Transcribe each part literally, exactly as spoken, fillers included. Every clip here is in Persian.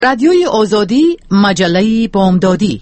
رادیوی آزادی، مجله بامدادی.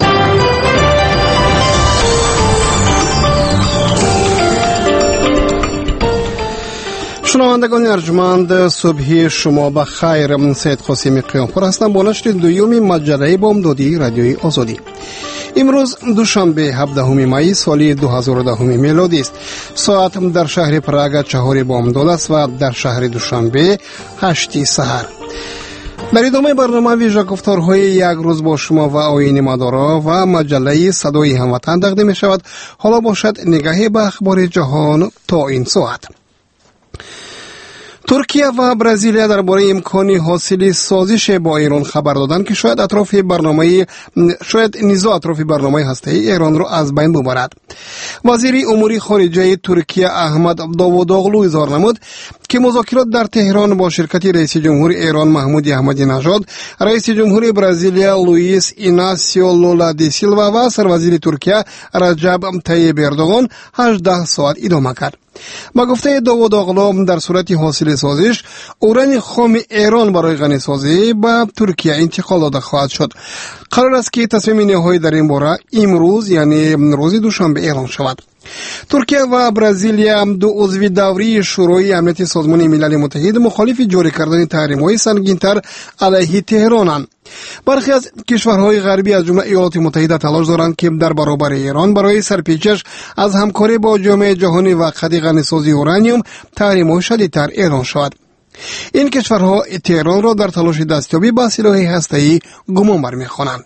شنوندگان ارجمند، صبحی شما بخیر. من سید قاسمی قیامپور هستم با نشر دویوم مجله بامدادی رادیوی آزادی. امروز دوشنبه هفدهم می سال دو هزار و ده میلادی است. ساعت در شهر پراگ چهار بامداد است و در شهر دوشنبه هشت سحر. در ادامه برنامه ویژه گفتارهای یک روز با شما و آیین مدارا و مجله صدای هموطن تقدیم می شود. حالا باشد نگاهی به اخبار جهان تا این ساعت. ترکیه و برزیلیا درباره امکان حاصل سازش با ایران خبر دادند که شاید اطراف برنامه شاید نزاع اطراف برنامه هسته‌ای ایران را از بین ببرد. وزیر امور خارجه ترکیه احمد داوودوغلو اظهار نمود که مذاکرات در تهران با شرکت رئیس جمهور ایران محمود احمدی نژاد، رئیس جمهور برزیلیا لوئیس ایناسیو لولا دی سیلوا و سروزیر ترکیه رجب طیب اردوغان هجده ساعت ادامه کرد. با گفته داوودوغلو در صورت حاصل سازش اوران خام ایران برای غنی سازی به ترکیه انتقال داده خواهد شد. قرار است که تصمیم نهایی در این باره امروز یعنی روز دوشنبه اعلام شود. ترکیه و برزیلیا دو عضو دوری شورای امنیت سازمان ملل متحد مخالف جاری کردن تحریم‌های سنگین‌تر علیه تهرانند. برخی از کشورهای غربی از جمله ایالات متحده تلاش دارند که در برابر ایران برای سرپیچش از همکاری با جامعه جهانی و خط غنیسازی اورانیوم تحریم‌های شدیدتر اعلام شود. این کشورها تهران را در تلاش دستیابی به سلاح هسته‌ای گمان برمی‌خوانند.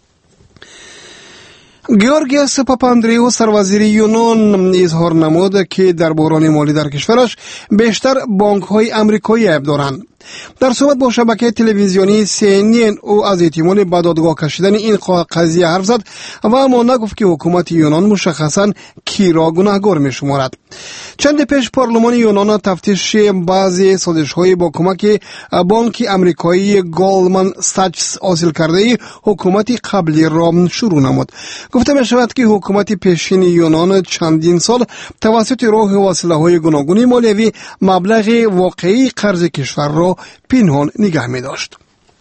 گیورگیوس پاپاندریو سروزیر یونان اظهار نمود که در بحران مالی در کشورش بیشتر بانک‌های آمریکایی عیب دارند. در صحبت با شبکه تلویزیونی سی ان ان او از احتمال به دادگاه کشیدن این قضیه حرف زد و اما نگفت که حکومت یونان مشخصاً کی را گناهکار می‌شمارد. چند پیش پارلمان یونان تفتیش بعضی سازش‌های با کمک بانک آمریکایی گلدمن ساچس حاصل کرده حکومت قبلی را شروع نمود. گفته می‌شود که حکومت پیشین یونان چندین سال توسط راه وسیله‌های گوناگون مالیوی مبلغ واقعی قرض کشور را پنهان نگه می داشت.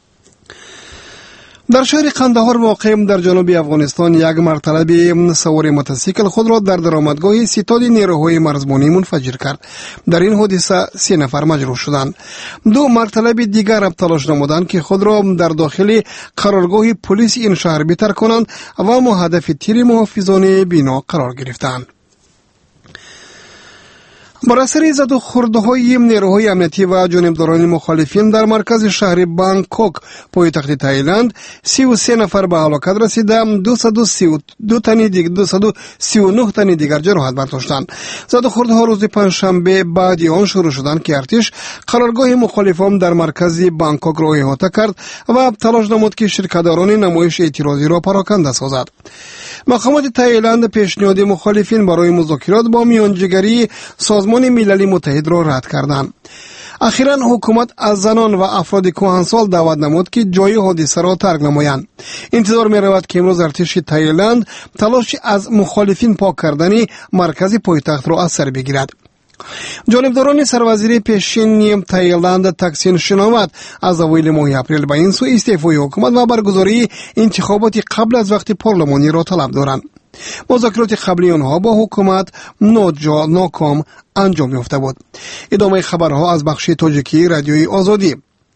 در شهر قندهار واقع در جنوب افغانستان یک مرتلب سوار موتورسیکل خود را در درآمدگاه ستاد نیروهای مرزبانی منفجر کرد. در این حادثه سه نفر مجروح شدند. دو مرتلب دیگر تلاش نمودند که خود را در داخل قرارگاه پلیس این شهر بتر کنند و هدف تیر محافظان بنا قرار گرفتند. بر اثر زد و خوردهای نیروهای امنیتی و جانبداران مخالفین در مرکز شهر بانکوک پایتخت تایلند سی و سه نفر به هلاکت رسیده، دویست و سی و دو تن دیگر دویست و سی و نه تن دیگر جراحت برداشتند. زد و خوردها روز پنجشنبه بعد آن شروع شدند که ارتش قرارگاه مخالفان در مرکز بانکوک را احاطه کرد و تلاش نمود که شرکتداران نمایش اعتراضی را پراکنده سازد. مقامات تایلند پیشنهاد مخالفین برای مذاکرات با میانجیگری سازمان ملل متحد را رد کردند. اخیراً حکومت از زنان و افراد کهنسال دعوت نمود که جای حادثه را ترک نمایند. انتظار می رود که امروز ارتش تایلند تلاش از مخالفین پاک کردن مرکز پایتخت را از سر بگیرد. جانبداران سروزیر پیشین تایلند تاکسین شناوت از اوایل ماه اپریل به این سو استعفای حکومت و برگزاری انتخابات قبل از وقت پارلمانی را طلب دارند. مذاکرات قبلی آنها با حکومت ناجا ناکام انجام یافته بود. ادامه خبرها از بخش تاجیکی رادیوی آزادی.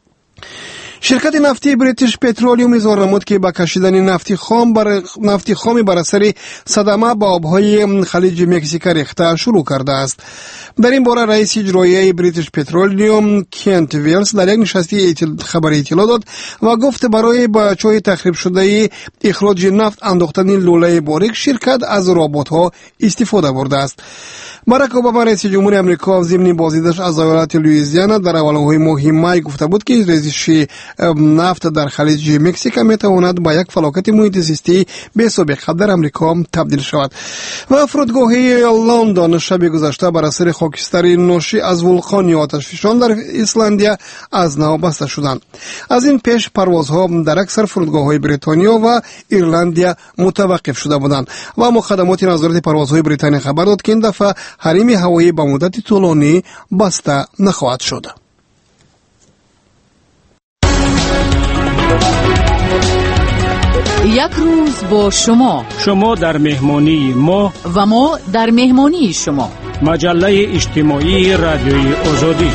شرکت نفتی بریتیش پترولیوم اظهار نمود که با کشیدن نفتی خام بر نفتی خام بر اثر صدمه با آبهای خلیج مکزیک ریخته شروع کرده است. در این باره رئیس اجرایی بریتیش پترولیوم کنت ویلز در یک نشستی خبری اطلاع داد و گفت برای با چای تخریب شده اخراج نفت انداختن لوله باریک شرکت از ربات‌ها استفاده برده است. باراک اوباما رئیس جمهور آمریکا ضمن بازدیدش از ایالت لوئیزیانا در اولهای ماه می گفته بود که ریزش نفت در خلیج مکزیک میتواند با یک فلاکت محیط زیستی به سابقه در آمریکا تبدیل شود. و فرودگاه لندن شب گذشته بر اثر خاکستر ناشی از ولکان یا آتشفشان در ایسلندیا از نو بسته شدند. از این پیش پروازها در اکثر فرودگاه‌های بریتانیا و ایرلندیا متوقف شده بودند و مقدمات نظارت پروازهای بریتانیا خبر داد که این دفعه حریم هوایی به مدت طولانی بسته نخواهد شد. یک روز با شما، شما در مهمانی ما و ما در مهمانی شما. مجله اجتماعی رادیوی آزادی.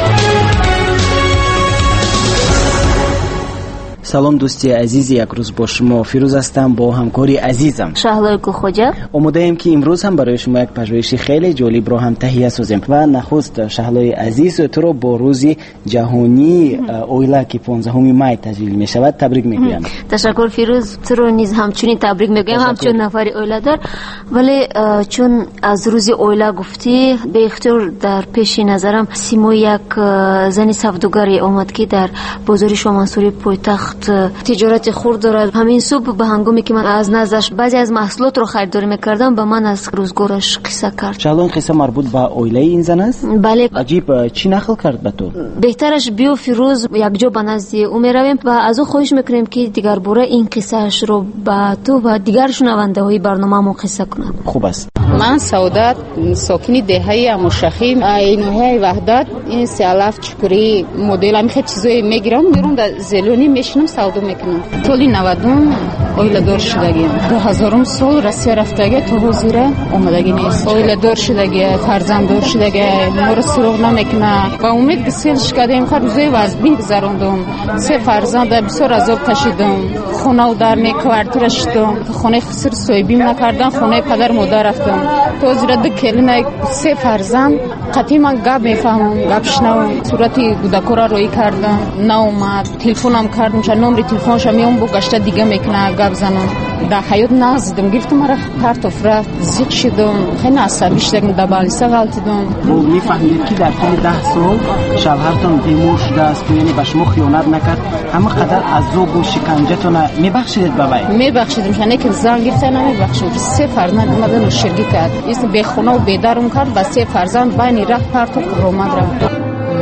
سلام دوستی عزیز، یک روز با شما. فیروز هستم با همکاری عزیزم شهلای کوخوجا. امیدوارم که امروز هم برای شما یک پژوهش خیلی جالب رو هم تهیه سازیم. و نخست شهلای عزیز تو رو با روز جهانی اویلا که پانزدهم می تجلیل می شود تبریک میگویم. تشکر فیروز، تو رو نیز همچنین تبریک میگم، همچون نفر اویلا دار. ولی چون از روز اویلا گفتی، به اختیار در پیش نظرم سیمو یک زنی سوداگری اومد که در بازار شاه منصوری پایتخت تجارت خرد دارد. همین صبح به هنگامی که من از نزدش بعضی از محصولات رو خریداری میکردم، به من از روزگارش قصه کرد. شالون قصه مربوط به اویله این زن است؟ بله. عجیب، چی نقل کرد به تو؟ بهترش بیو فیروز یک جا به نزد او میرویم و از او خواهش میکنیم که دیگر باره این قصهش رو به تو و دیگر شنونده های برنامه ما قصه کنند. خوب است. من سعادت، ساکنی دهه اموشخیم، اینوهای وحدت، این سیالاف چکری مدل هم خیلی چیزایی میگیرم، میرم در زلونی میشنم سودا میکنم. تولی نودم اویله دار شدگیم. دو هزارم سال رسیا رفتگه تو حضوره اومدگی نیست. اویله دار شدگه، فرزند دار شدگه، مور سراغ نمیکنه. با امید گسیلش کردیم خر روزای وزبین گذراندم. سه فرزند بسیار عذاب کشیدم. خونه و در میکوارتیر شدم. خونه خسر سویبیم نکردم، خونه پدر مادر رفتم. تو زیرا دو کلمه سه فرزند قطعی من گپ میفهمم، گپ شنوم. صورتی کودکورا روی کردم، نه اومد. تلفنم کردم، چه نمره تلفنش میام بو گشته دیگه میکنه گپ زنم. در حیاط نزدم، گرفتم مرا پرت افراد زیک شدم، خیلی عصبی شدم، در بالسه غلطیدم. و میفهمید که در طول ده سال شوهرتون بیمار شده است، یعنی به شما خیانت نکرد، همه قدر عذاب و شکنجهتون میبخشیدید به وی؟ میبخشیدم، چنانه که زن گرفته نمیبخشید. سه فرزند اومدن شرگی کرد، این به خونه و به درم کرد و سه فرزند بین رفت پرت و اومد رفت.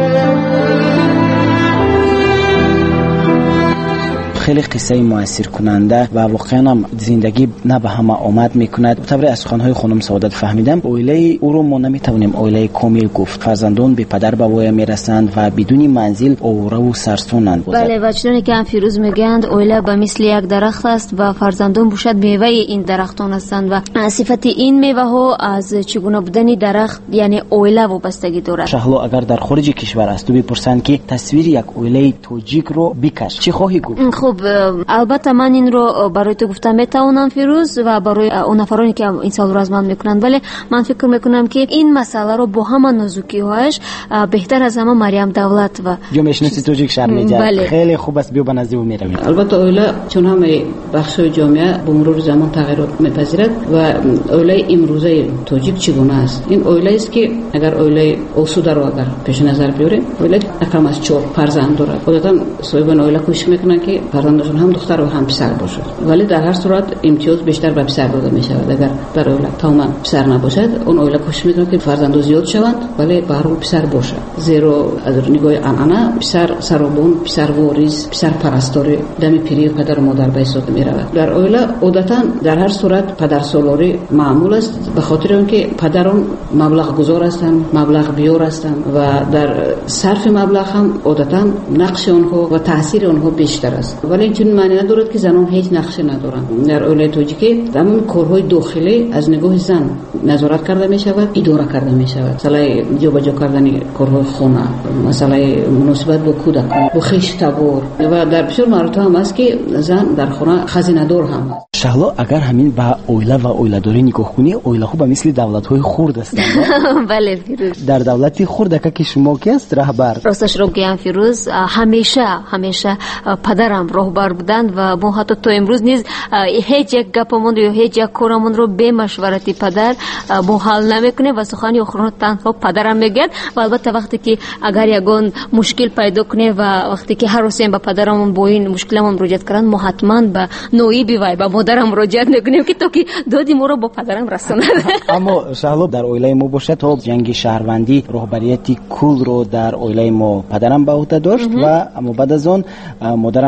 خیلی قصه مؤثر کننده و واقعا هم زندگی نه به همه آمد میکند. طبری از خانهای خانم سعادت فهمیدم اویله او رو ما نمیتونیم اویله کامل گفت. فرزندان به پدر بابای میرسند و بدون منزل اوره و سرسونند. بله، و چون که هم فیروز میگند اویله به مثل یک درخت است و فرزندان باشد میوه این درختان هستند و صفت این میوه ها از چگونه بودن درخت یعنی اویله وابستگی دارد. شهلا اگر در خارج کشور است تو بپرسند که تصویر یک اویله توجیک رو بکش، چی خواهی گفت؟ خب البته من این رو برای تو گفتم میتونم فیروز و برای اون نفرانی که این سال رو از من میکنن، ولی من فکر میکنم که این مسئله رو با همه نازکی هایش بهتر از همه مریم دولت و جو میشناسی توجیک شهر میجه. بله. خیلی خوب است، بیو به نزدیک میرویم. البته اویله چون همه بخشای جامعه به مرور زمان تغییرات میپذیرد و اویله امروزه توجیک چگونه است؟ این اویله است که اگر اویله اوسوده رو اگر پیش نظر بیاریم، اویله کم از چهار فرزند دارد. خودتان صاحبان اویله کوشش میکنن که فرزندشون هم دختر و هم پسر باشه، ولی در هر صورت امتیاز بیشتر به پسر داده می شود. اگر در اویله تماما پسر نباشد، اون اویله کوشش میکنه که فرزندان زیاد شوند ولی به هر حال پسر باشه، زیرا از نگاه عنعنه پسر سرابون، پسر واریز، پسر پرستاری دم پیری پدر و مادر به حساب می رود. در اویله عادتا در هر صورت پدر سالاری معمول است، به خاطر اینکه پدران مبلغ گذار هستند، مبلغ بیار هستند و در صرف مبلغ هم عادتا نقش اونها و تاثیر اونها بیشتر است. ولی این معنی ندارد که زنان هیچ نقشی ندارند. در اویله توجیکی تمام کارهای داخلی از نگاه زن نظارت کرده می شود، اداره کرده می شود. مثلا جابجا کردن کارهای خانه، مثلا مناسبت با کودکان، با خویش تبار و در بسیار مواردها هم است که زن در خانه خزینه دار هم است. شهلا اگر همین با اویله و اویله داری نگاه کنی، اویله خوب مثل دولت های خرد هستند. بله فیروز. در دولتی خرد که شما کی است رهبر؟ راستش رو بگم فیروز، همیشه همیشه پدرم راهبر بودند و ما حتی تو امروز نیز هیچ یک گپمون یا هیچ یک کارمون رو به مشورت پدر ما حل نمیکنه و سخنی آخرون تنها پدرم میگه. و البته وقتی که اگر یگان مشکل پیدا کنه و وقتی که هر حسین با پدرمون با این مشکلمون مراجعه کردن، ما حتما به نوعی بیوای با مادرم مراجعه میکنیم که تو که دادی ما رو با پدرم رسوند. اما شهلا در اویله ما باشه تا جنگ شهروندی رهبریتی کل رو در اویله ما پدرم به عهده داشت و اما بعد از اون مادرم کوشید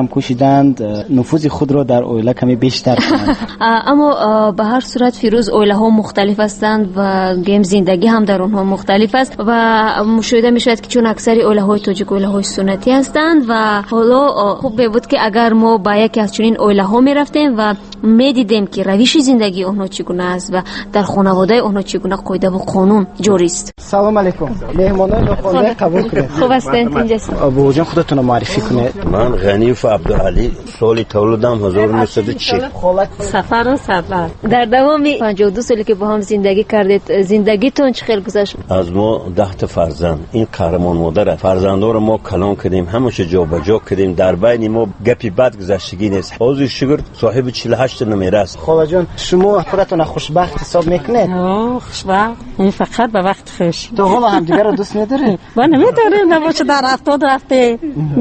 میگفتند نفوذ خود را در اویله کمی بیشتر کنند. اما به هر صورت فیروز اویله ها مختلف هستند و گیم زندگی هم در اونها مختلف است و مشاهده میشود که چون اکثر اویله های تاجیک اویله های سنتی هستند و حالا خوب بود که اگر ما با یکی از چنین اویله ها میرفتیم و میدیدیم که روش زندگی اونها چگونه است و در خانواده اونها چگونه قاعده و قانون جاری است. سلام علیکم. مهمانان نخونده قبول کنید. خوب هستید اینجاست. ابو جان خودتون معرفی کنید. من غنیف عبدالعلی، سال تولدم هزار و نهصد و چهل. سفر و سفر. در دوام پنجاه و دو سالی که با هم زندگی کردید، زندگیتون چه خیلی گذشت؟ از ما ده تا فرزند، این قهرمان مادر فرزندا رو ما کلان کردیم، همش جا به جا کردیم، در بین ما گپی بد گذشتگی نیست. حاضر شکر صاحب چهل و هشت نمیره است. خاله جان شما خودتون خوشبخت حساب میکنید؟ آه خوشبخت، این فقط به وقت خوش. تو حالا هم دیگه رو دوست نداری؟ با نمیداریم نباشه در هفتاد رفته.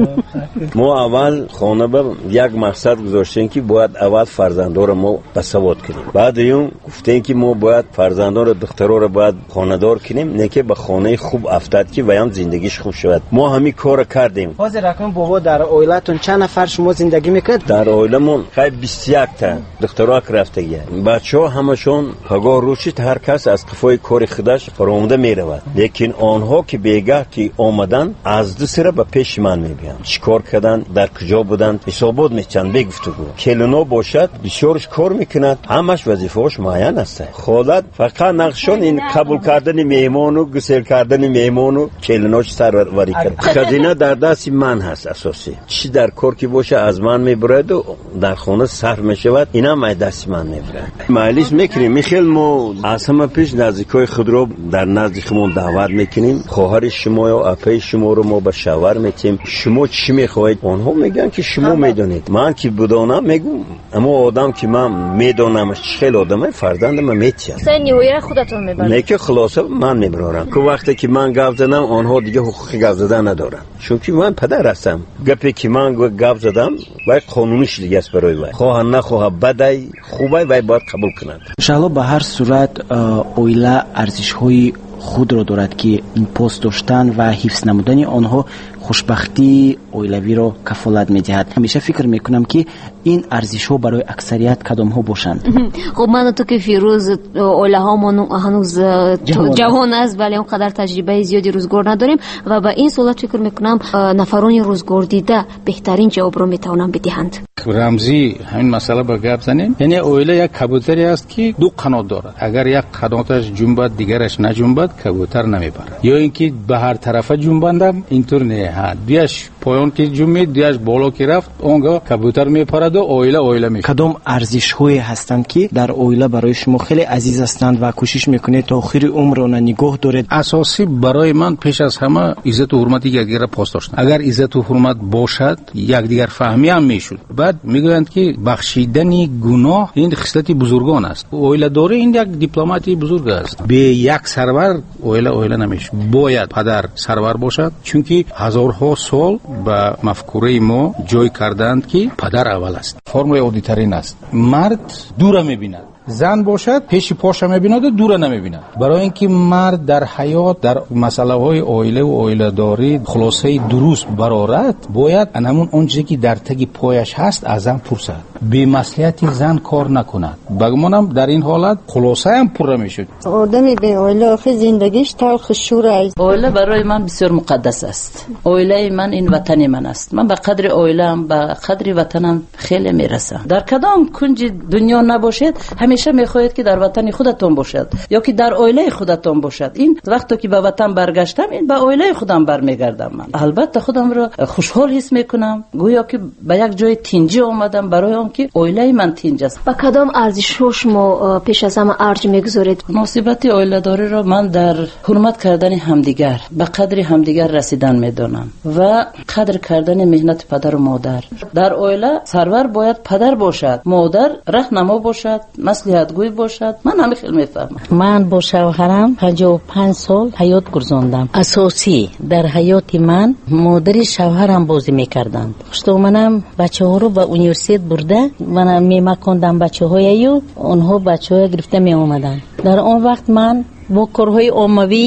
ما اول خانه به یک مقصد گذاشتیم که باید اول فرزندا رو ما بسواد کنیم. بعد اون گفتیم که ما باید فرزندا رو دخترا رو باید خانه‌دار کنیم، نه که به خانه خوب افتاد که ویان زندگیش خوب شود. ما همین کار کردیم. حاضر رقم بابا در اویلتون چند نفر شما زندگی میکنید؟ در اویلمون خیلی بیست و یک تا دخترا رفتگی. بچه‌ها همشون پگاه روشید، هر کس از قفای کار خودش فراموده میرود. لیکن آنها که بیگاه که آمدن از دو سر به پیش من میبینن چیکار کردن، در کجا بودن، حسابات میچن بگفتگو. کلنا باشد بسیارش کار میکند، همش وظیفه‌اش معین است. خودت فقط نقشون این قبول کردن مهمان و گسیل کردن مهمان و کلناش سروری کرد. خزینه در دست من هست اساسی. چی در کار کی باشه از من میبرد و در خانه صرف میشود، اینا ما دست من میبرد. معلیش میکنیم میخیل ما از همه پیش نزدیکای خود رو در نزدیکمون دعوت میکنیم. خواهر شما یا اپی شما رو ما به شاور میتیم، شما چی میخواید؟ آنها میگن که شما میدونید. من که بدونم میگم، اما آدم که من میدونمش خیلی آدمه فرزند من میتیم. سنی هویت خودتون میبرید. نه که خلاصه من میبرم که وقتی که من گپ زدم آنها دیگه حقوق گپ زدن ندارن، چون که من پدر هستم. گپی که من گپ زدم باید قانونیش دیگه است برای وای، خواه نخواه بدای خوبه وای باید قبول کنند. انشالله به هر صورت اویله ارزش های خود را دارد که این پست داشتن و حفظ نمودن آنها خوشبختی اویلوی را کفالت می‌دهد. همیشه فکر میکنم که این ارزش ها برای اکثریت کدام ها باشند. خب من تو که فیروز اویله ها هنوز جوان است ولی اونقدر تجربه زیادی روزگار نداریم و با این صورت فکر میکنم نفران روزگار دیده بهترین جواب را میتونن بدهند. رمزی همین مسئله با گپ زنیم. یعنی اویله یک کبوتری است که دو قنات دارد، اگر یک قناتش جنبد دیگرش نجنبد کبوتر نمیبره، یا اینکه به هر طرفه جنبندم اینطور نه، ها دیش پایان که جنبید دیش بالا که رفت اونگاه کبوتر میپرد و اویله اویله میشه. کدام ارزش هایی هستند که در اویله برای شما خیلی عزیز هستند و کوشش میکنید تا آخر عمر اون نگاه دارید؟ اساسی برای من پیش از همه عزت و حرمت یکدیگر را پاس داشتن. اگر عزت و حرمت باشد یکدیگر فهمی هم میشد. بعد میگویند که بخشیدن گناه این خصلت بزرگان است. اویله داره این یک دیپلماتی بزرگ است. به یک سرور اویله اویله نمیشه، باید پدر سرور باشد، چون که هزارها سال به مفکوره ما جای کردند که پدر اول است. فرمول اودیترین است. مرد دور میبیند، زن باشد پیش پاش میبیند و دور نمیبیند. برای اینکه مرد در حیات در مسئله های عائله و عائله داری خلاصه درست برآورد، باید همون اون چیزی که در تگ پایش هست از زن پرسد، بی مصلحت زن کار نکند. بگمانم در این حالت خلاصه هم پر میشد. آدمی به عائله آخه زندگیش تلخ شور است. عائله برای من بسیار مقدس است. عائله من این وطن من است. من به قدر عائله‌ام به قدر وطنم خیلی میرسم. در کدام کنج دنیا نباشید همیشه میخواهید که در وطن خودتون باشد یا که در عائله خودتون باشد. این وقتی که به وطن برگشتم این به عائله خودم برمیگردم. من البته خودم رو خوشحال حس میکنم، گویا که به یک جای تینجی آمدم برای آن که عائله من تینج است. با کدام ارزش‌ها شما پیش از همه ارج میگذارید؟ مناسبت عائله داری را من در حرمت کردن همدیگر، به قدر همدیگر رسیدن میدونم و قدر کردن مهنت پدر و مادر. در عائله سرور باید پدر باشد، مادر راهنما باشد، مصلحت گوی باشد. من همین خیلی میفهمم. من با شوهرم پنجاه و پنج سال حیات گذراندم. اساسی در حیات من مادر شوهرم بازی میکردند. خوشتو منم بچه‌ها رو به یونیورسیته برده من میمکوندم، بچه‌های و اونها بچه‌ها گرفته می اومدن. در اون وقت من با کارهای عمومی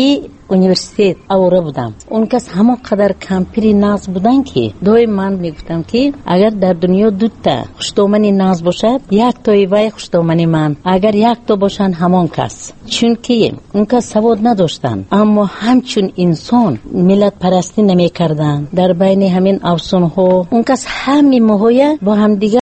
университет авора будам. اون کس همه قدر کمپیری ناز بودن که دوی من میگفتم که اگر در دنیا دو تا خوشتومنی ناز باشد یک تای وای خوشتومنی من، اگر یک تا باشن همان کس، چون که اون کس سواد نداشتن اما همچون انسان ملت پرستی نمی کردن. در بین همین افسون ها اون کس همین ماهویه با هم دیگه